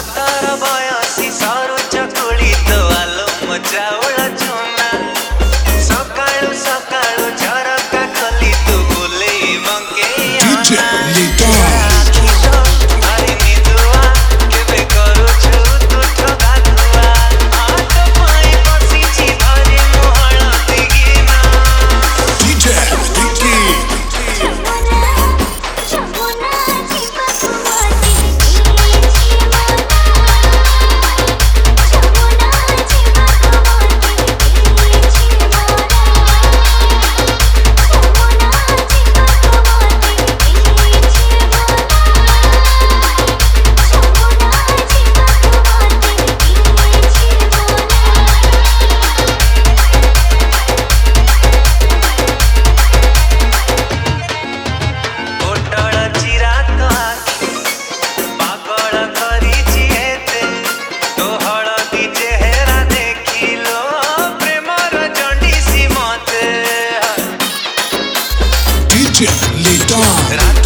सतर बयसी सरू चकुली तो आलम चाउल चूना सकाळू सकाळू झरका खोली तू बुले बंके DJ Lito अरे निदुआ केबे करूछु तू ठगा दुआ आट पाई बसिछि धरे Mohol दिगिना DJ Ricky DJ Lito